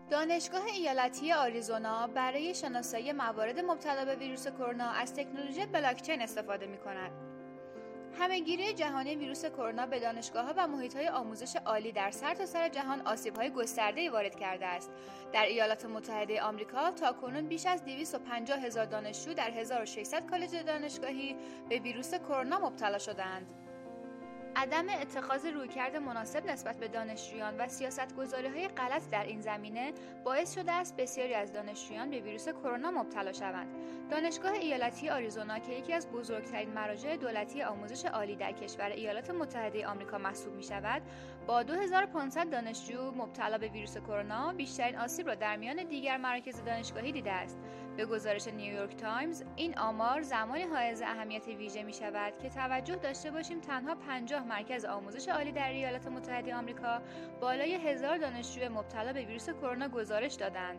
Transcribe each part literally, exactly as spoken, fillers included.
دانشگاه ایالتی آریزونا برای شناسایی موارد مبتلا به ویروس کرونا از تکنولوژی بلاکچین استفاده می‌کند. همه‌گیری جهانی ویروس کرونا به دانشگاه‌ها و محیط‌های آموزش عالی در سرتاسر جهان آسیب‌های گسترده‌ای وارد کرده است. در ایالات متحده آمریکا تاکنون بیش از دویست و پنجاه هزار دانشجو در هزار و ششصد کالج دانشگاهی به ویروس کرونا مبتلا شدند. عدم اتخاذ رویکرد مناسب نسبت به دانشجویان و سیاست‌گذاری‌های غلط در این زمینه باعث شده است بسیاری از دانشجویان به ویروس کرونا مبتلا شوند. دانشگاه ایالتی آریزونا که یکی از بزرگترین مراجع دولتی آموزش عالی در کشور ایالات متحده آمریکا محسوب می‌شود، با دو هزار و پانصد دانشجو مبتلا به ویروس کرونا بیشترین آسیب را در میان دیگر مراکز دانشگاهی دیده است. به گزارش نیویورک تایمز، این آمار زمانی حائز اهمیت ویژه می‌شود که توجه داشته باشیم تنها پنجاه مرکز آموزش عالی در ایالات متحده آمریکا بالای هزار دانشجو مبتلا به ویروس کرونا گزارش دادند.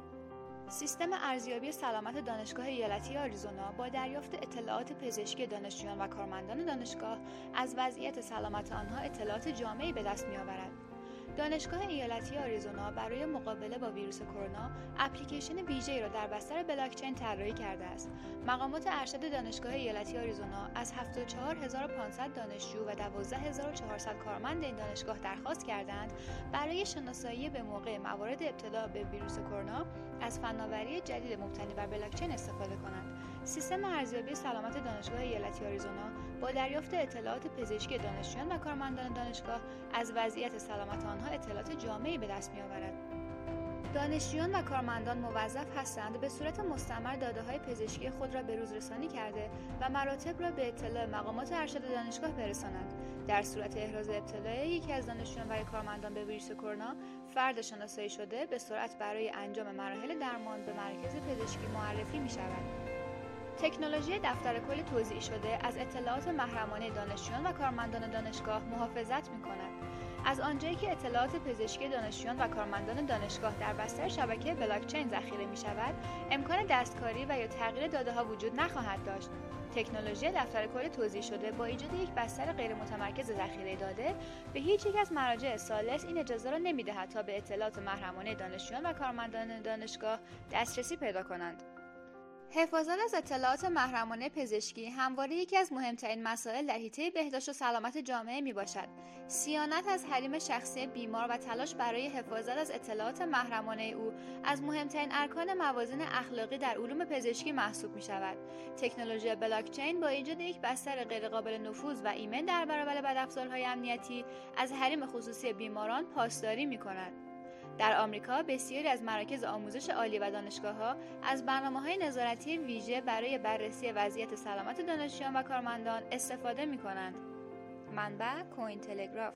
سیستم ارزیابی سلامت دانشگاه ایالتی آریزونا با دریافت اطلاعات پزشکی دانشجویان و کارمندان دانشگاه از وضعیت سلامت آنها اطلاعات جامعی به دست می‌آورد. دانشگاه ایالتی آریزونا برای مقابله با ویروس کرونا اپلیکیشن ویژه‌ای را در بستر بلاکچین طراحی کرده است. مقامات ارشد دانشگاه ایالتی آریزونا از هفتاد و چهار هزار و پانصد دانشجو و دوازده هزار و چهارصد کارمند این دانشگاه درخواست کردند برای شناسایی به موقع موارد ابتلا به ویروس کرونا از فناوری جدید مبتنی بر بلاکچین استفاده کنند. سیستم ارزیابی سلامت دانشگاه ایالتی آریزونا با دریافت اطلاعات پزشکی دانشجویان و کارمندان دانشگاه از وضعیت سلامت آنها اطلاعات جامعی به دست می‌آورد. دانشجویان و کارمندان موظف هستند به صورت مستمر داده‌های پزشکی خود را به روز رسانی کرده و مراتب را به اطلاع مقامات ارشد دانشگاه برسانند. در صورت احراز ابتلای یکی از دانشجویان و کارمندان به ویروس کرونا، فرد شناسایی شده به سرعت برای انجام مراحل درمان به مرکز پزشکی معرفی می‌شود. تکنولوژی دفتر کل توزیع شده از اطلاعات محرمانه دانشجویان و کارمندان دانشگاه محافظت می‌کند. از آنجایی که اطلاعات پزشکی دانشجویان و کارمندان دانشگاه در بستر شبکه بلاکچین ذخیره می‌شود، امکان دستکاری و یا تغییر داده‌ها وجود نخواهد داشت. تکنولوژی دفتر کل توزیع شده با ایجاد یک بستر غیر متمرکز ذخیره داده به هیچ یک از مراجع ثالث این اجازه را نمی‌دهد تا به اطلاعات محرمانه دانشجویان و کارمندان دانشگاه دسترسی پیدا کنند. حفاظت از اطلاعات محرمانه پزشکی همواره یکی از مهمترین مسائل در حیطه بهداشت و سلامت جامعه میباشد. صیانت از حریم شخصی بیمار و تلاش برای حفاظت از اطلاعات محرمانه او از مهمترین ارکان موازین اخلاقی در علوم پزشکی محسوب میشود. تکنولوژی بلاکچین با ایجاد یک بستر غیرقابل نفوذ و ایمن در برابر بدافزارهای امنیتی از حریم خصوصی بیماران پاسداری میکند. در آمریکا بسیاری از مراکز آموزش عالی و دانشگاه‌ها از برنامه‌های نظارتی ویژه برای بررسی وضعیت سلامت دانشجویان و کارمندان استفاده می‌کنند. منبع کوین تلگراف